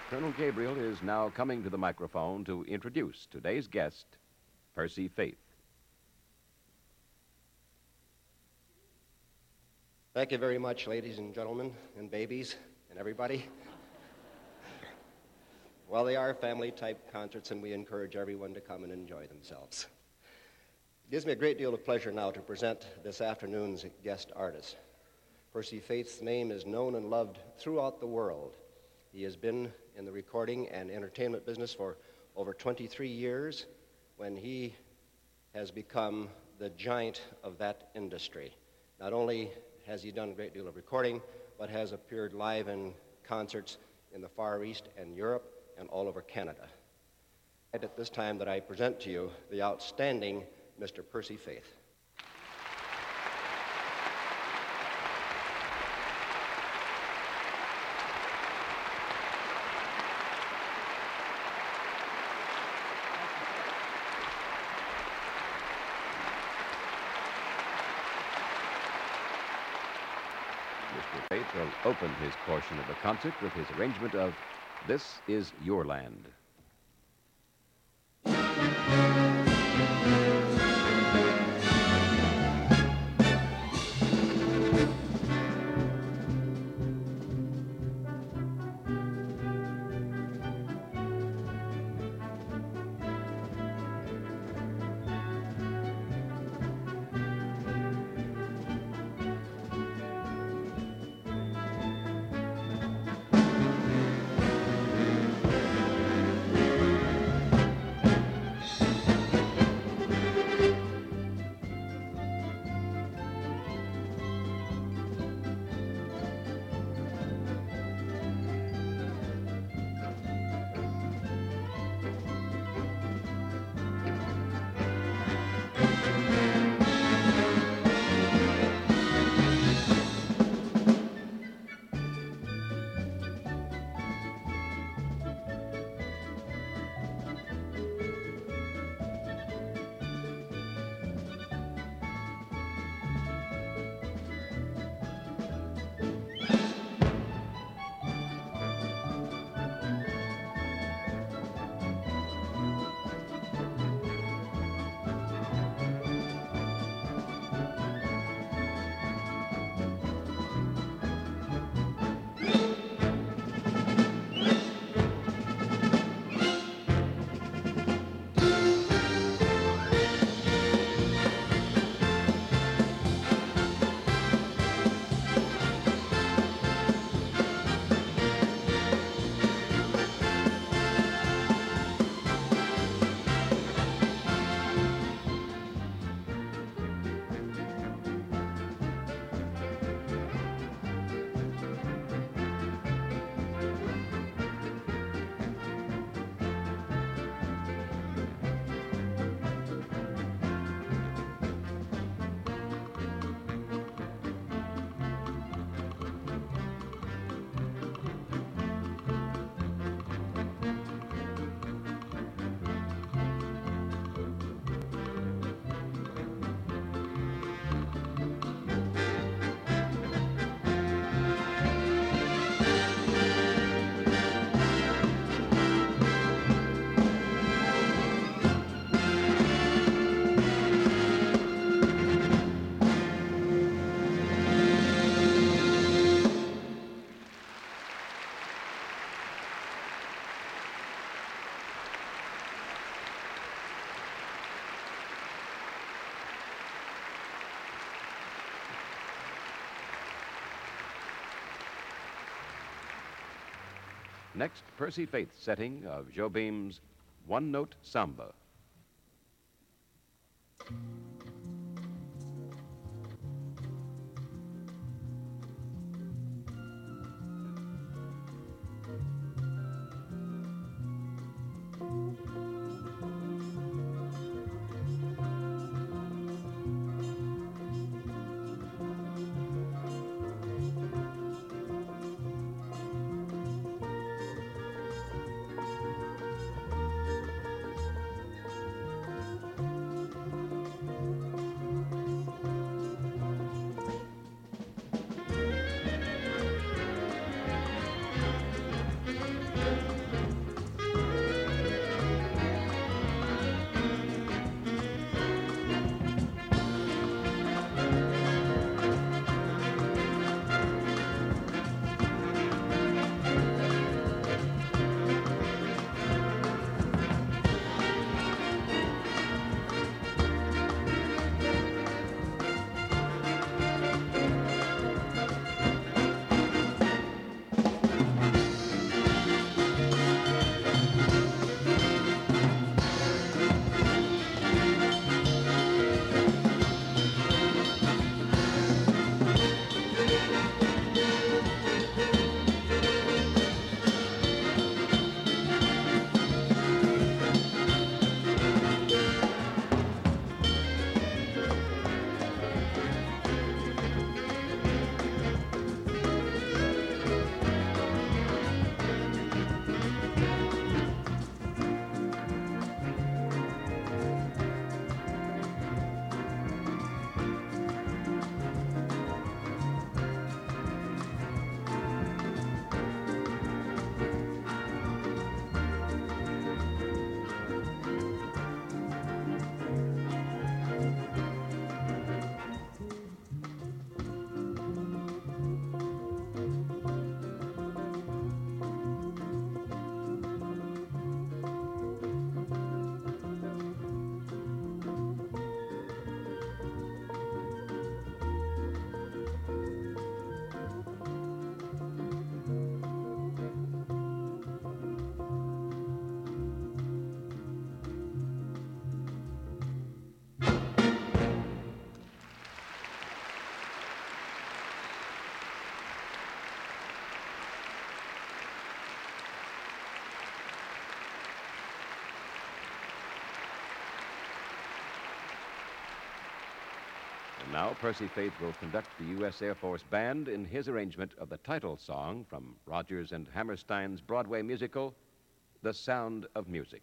Colonel Gabriel is now coming to the microphone to introduce today's guest, Percy Faith. Thank you very much, ladies and gentlemen, and babies, and everybody. Well, they are family-type concerts, and we encourage everyone to come and enjoy themselves. It gives me a great deal of pleasure now to present this afternoon's guest artist. Percy Faith's name is known and loved throughout the world. He has been in the recording and entertainment business for over 23 years, when he has become the giant of that industry. Not only has he done a great deal of recording, but has appeared live in concerts in the Far East and Europe and all over Canada. At this time that I present to you the outstanding Mr. Percy Faith. Mr. Faith will open his portion of the concert with his arrangement of This Is Your Land. Next, Percy Faith's setting of Jobim's one-note samba. Now, Percy Faith will conduct the U.S. Air Force Band in his arrangement of the title song from Rodgers and Hammerstein's Broadway musical, The Sound of Music.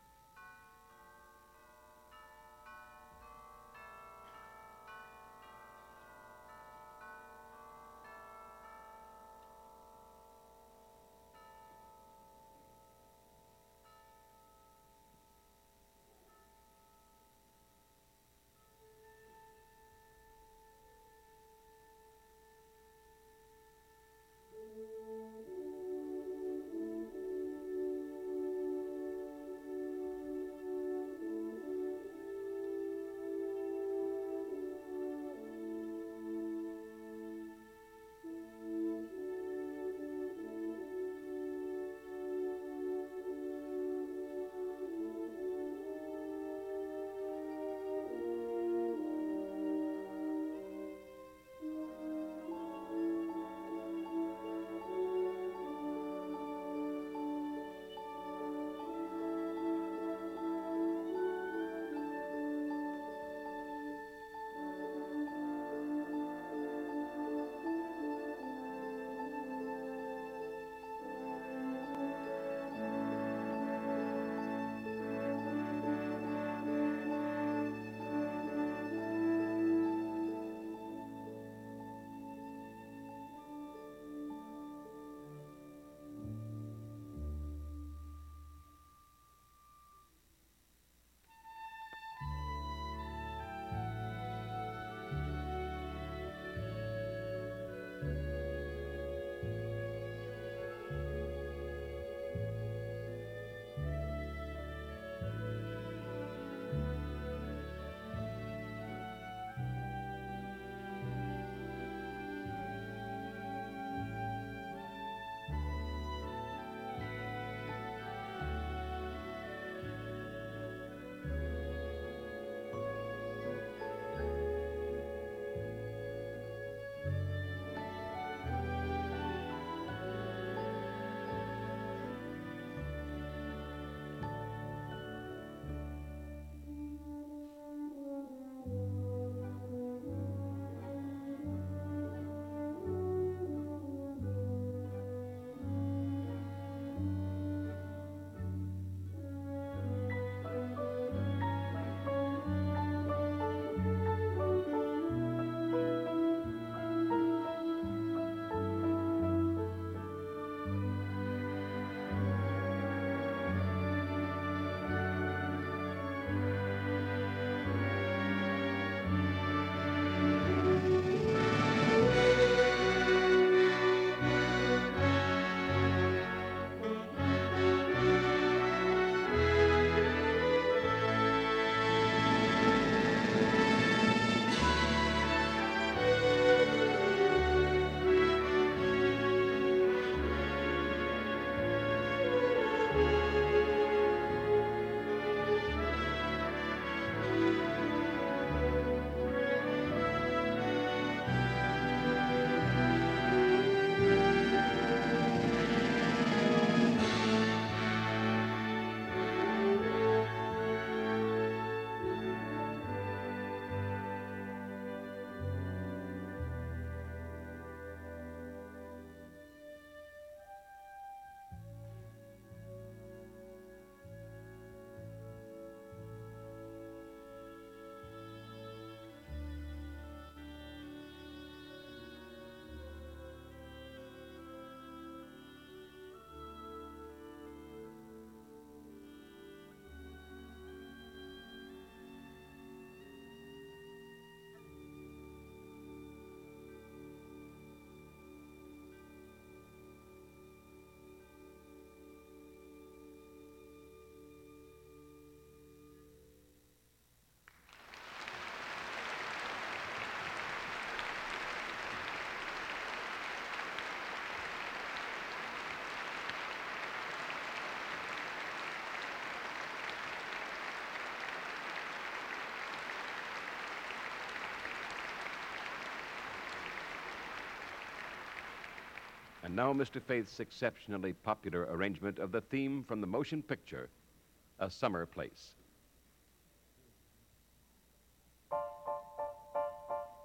And now Mr. Faith's exceptionally popular arrangement of the theme from the motion picture, A Summer Place.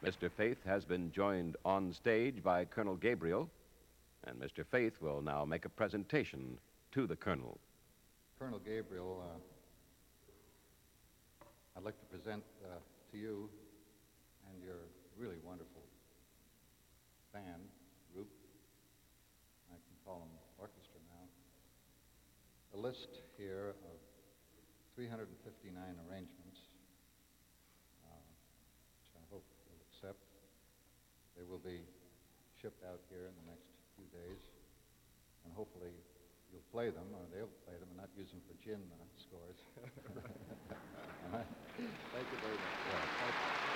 Mr. Faith has been joined on stage by Colonel Gabriel, and Mr. Faith will now make a presentation to the Colonel. Colonel Gabriel, I'd like to present to you and your really wonderful band, group, I can call them orchestra now, a list here of 359 arrangements, which I hope you'll accept. They will be shipped out here in the next few days, and hopefully you'll play them, or they'll play them, and not use them for gin scores. Thank you very much.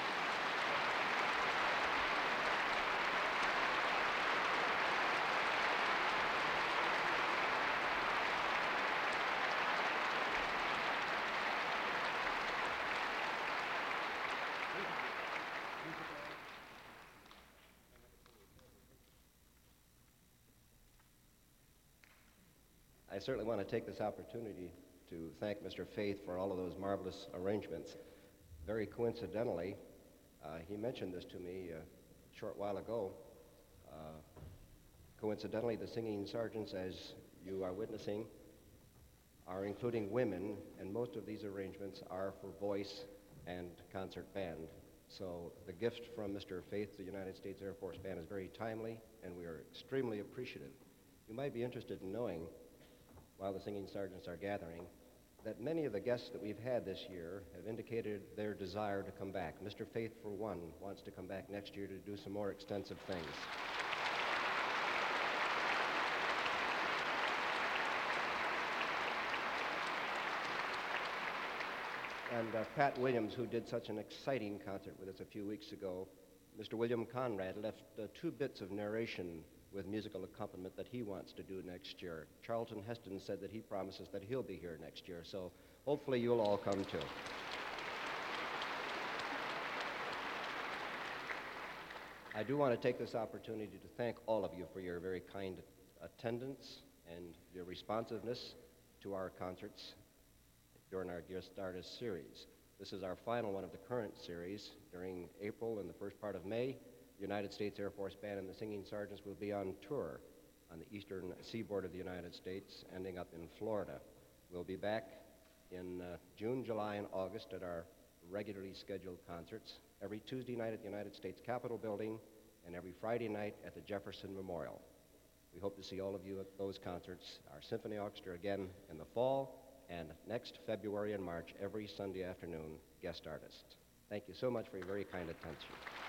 I certainly want to take this opportunity to thank Mr. Faith for all of those marvelous arrangements. Very coincidentally, he mentioned this to me a short while ago. Coincidentally, the singing sergeants, as you are witnessing, are including women, and most of these arrangements are for voice and concert band. So the gift from Mr. Faith to the United States Air Force Band is very timely, and we are extremely appreciative. You might be interested in knowing, while the singing sergeants are gathering, that many of the guests that we've had this year have indicated their desire to come back. Mr. Faith, for one, wants to come back next year to do some more extensive things. And Pat Williams, who did such an exciting concert with us a few weeks ago, Mr. William Conrad left 2 bits of narration with musical accompaniment that he wants to do next year. Charlton Heston said that he promises that he'll be here next year, so hopefully you'll all come too. I do want to take this opportunity to thank all of you for your very kind attendance and your responsiveness to our concerts during our Guest Artist series. This is our final one of the current series. During April and the first part of May, the United States Air Force Band and the Singing Sergeants will be on tour on the eastern seaboard of the United States, ending up in Florida. We'll be back in June, July, and August at our regularly scheduled concerts, every Tuesday night at the United States Capitol Building and every Friday night at the Jefferson Memorial. We hope to see all of you at those concerts, our symphony orchestra again in the fall, and next February and March, every Sunday afternoon, guest artists. Thank you so much for your very kind attention.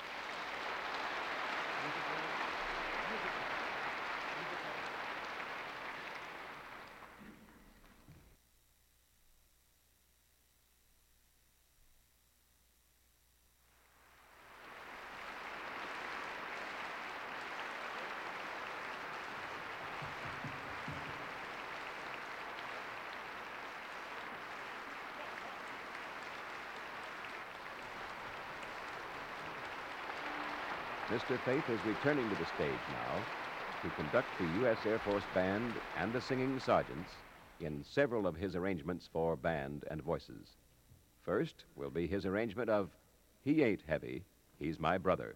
Mr. Faith is returning to the stage now to conduct the U.S. Air Force Band and the Singing Sergeants in several of his arrangements for band and voices. First will be his arrangement of He Ain't Heavy, He's My Brother.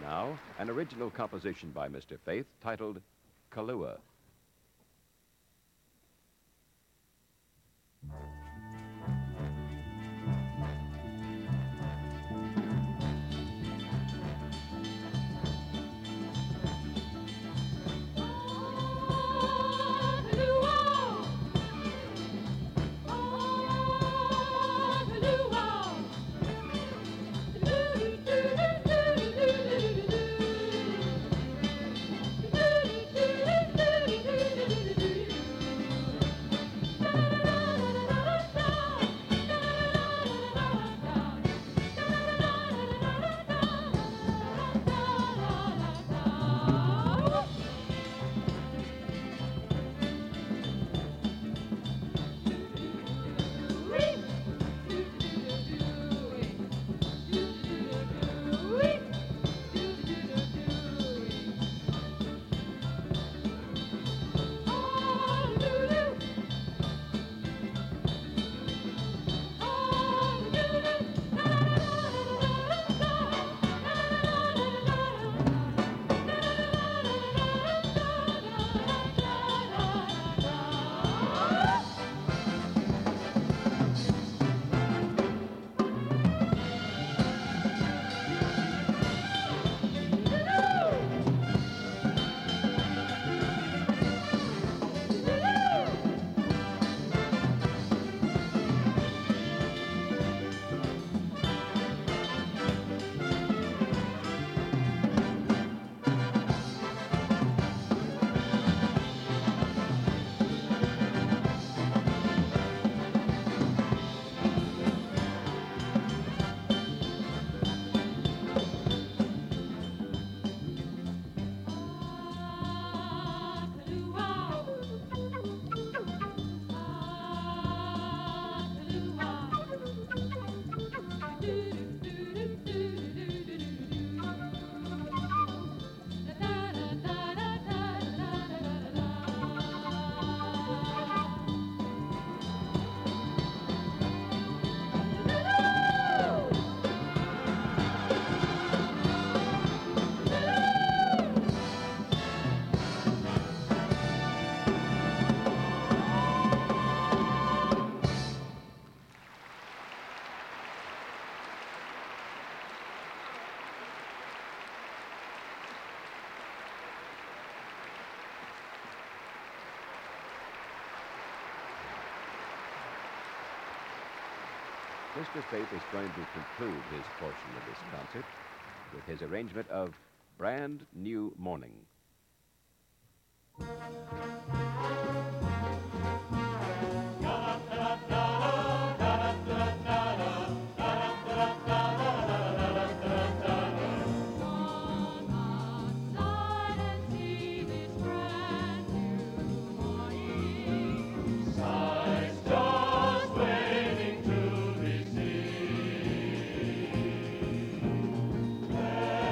Now, an original composition by Mr. Faith titled Kahlua. Mr. Faith is going to conclude his portion of this concert with his arrangement of Brand New Morning.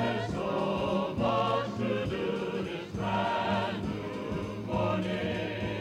So much to do this brand new morning.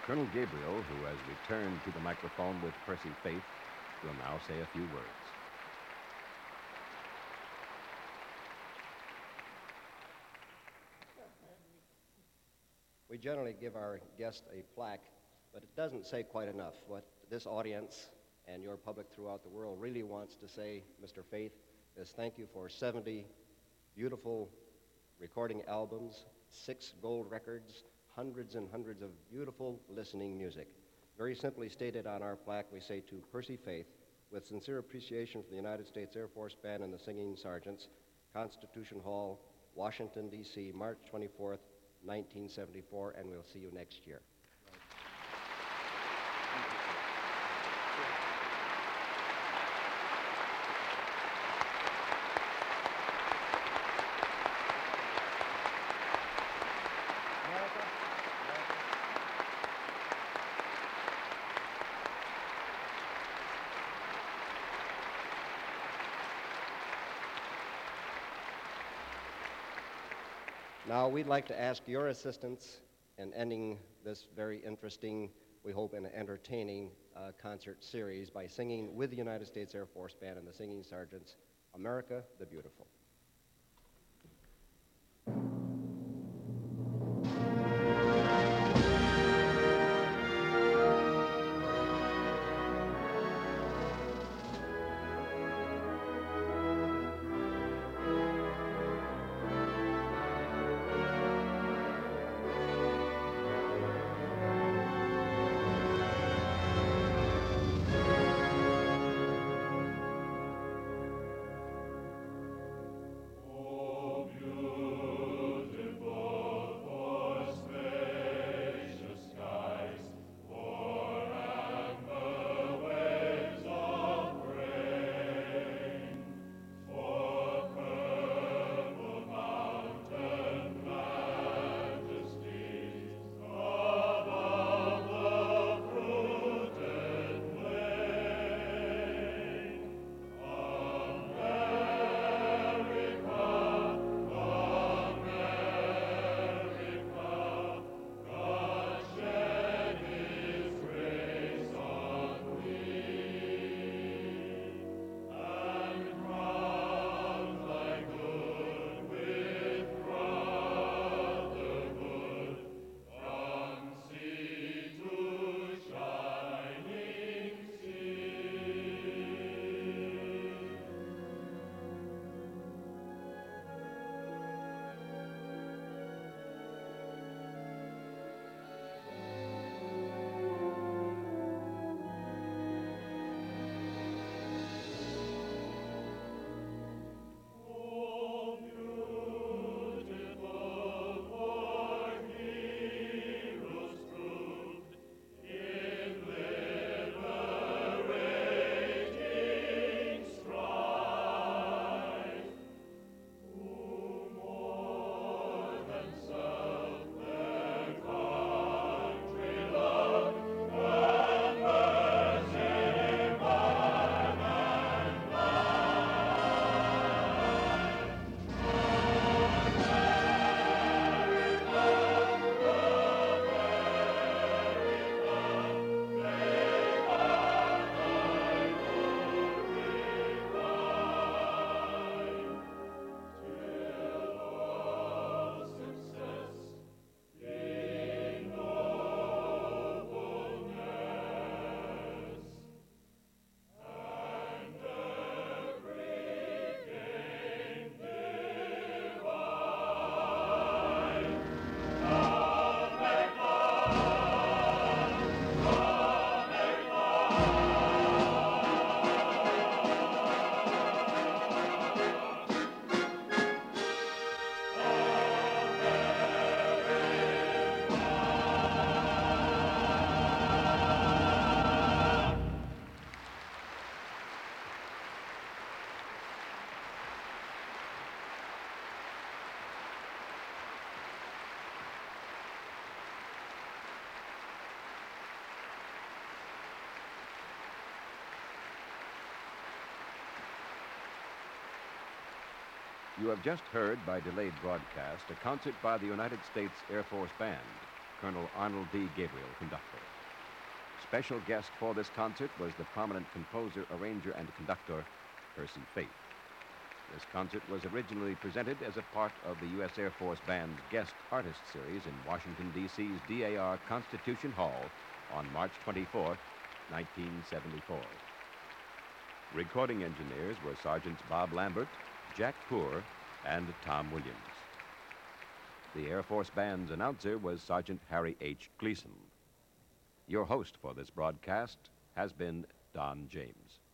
Colonel Gabriel, who has returned to the microphone with Percy Faith, will now say a few words. We generally give our guest a plaque, but it doesn't say quite enough. What this audience and your public throughout the world really wants to say, Mr. Faith, is thank you for 70 beautiful recording albums, 6 gold records, hundreds and hundreds of beautiful listening music. Very simply stated on our plaque, we say to Percy Faith, with sincere appreciation for the United States Air Force Band and the Singing Sergeants, Constitution Hall, Washington, D.C., March 24th, 1974, and we'll see you next year. Now, we'd like to ask your assistance in ending this very interesting, we hope, and entertaining concert series by singing with the United States Air Force Band and the Singing Sergeants, America the Beautiful. You have just heard, by delayed broadcast, a concert by the United States Air Force Band, Colonel Arnold D. Gabriel, conductor. Special guest for this concert was the prominent composer, arranger, and conductor, Percy Faith. This concert was originally presented as a part of the U.S. Air Force Band's Guest Artist Series in Washington, D.C.'s DAR Constitution Hall on March 24, 1974. Recording engineers were Sergeants Bob Lambert, Jack Poor, and Tom Williams. The Air Force Band's announcer was Sergeant Harry H. Gleason. Your host for this broadcast has been Don James.